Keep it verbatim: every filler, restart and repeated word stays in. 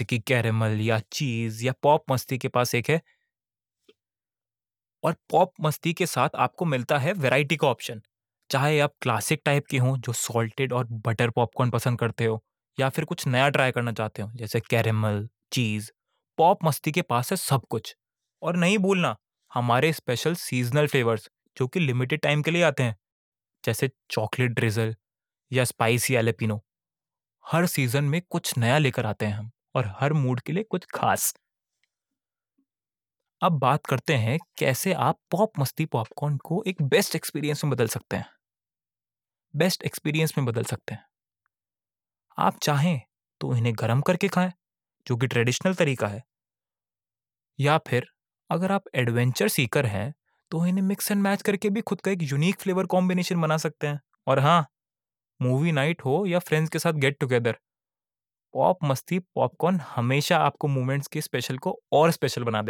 कि कैरेमल या चीज़ या पॉप मस्ती के पास एक है। और पॉप मस्ती के साथ आपको मिलता है वैरायटी का ऑप्शन। चाहे आप क्लासिक टाइप के हों जो सॉल्टेड और बटर पॉपकॉर्न पसंद करते हो, या फिर कुछ नया ट्राई करना चाहते हो जैसे कैरेमल, चीज़, पॉप मस्ती के पास है सब कुछ। और नहीं भूलना हमारे स्पेशल सीज़नल फ्लेवर्स जो कि लिमिटेड टाइम के लिए आते हैं, जैसे चॉकलेट ड्रिज़ल या स्पाइसी जैलापेनो। हर सीज़न में कुछ नया लेकर आते हैं हम, और हर मूड के लिए कुछ खास। अब बात करते हैं कैसे आप पॉप मस्ती पॉपकॉर्न को एक बेस्ट एक्सपीरियंस में बदल सकते हैं। बेस्ट एक्सपीरियंस में बदल सकते हैं। आप चाहें तो इन्हें गरम करके खाएं, जो कि ट्रेडिशनल तरीका है, या फिर अगर आप एडवेंचर सीकर हैं तो इन्हें मिक्स एंड मैच करके भी खुद का एक यूनिक फ्लेवर कॉम्बिनेशन बना सकते हैं। और हाँ, मूवी नाइट हो या फ्रेंड्स के साथ गेट टुगेदर, पॉप मस्ती पॉपकॉर्न हमेशा आपको मोमेंट्स के स्पेशल को और स्पेशल बना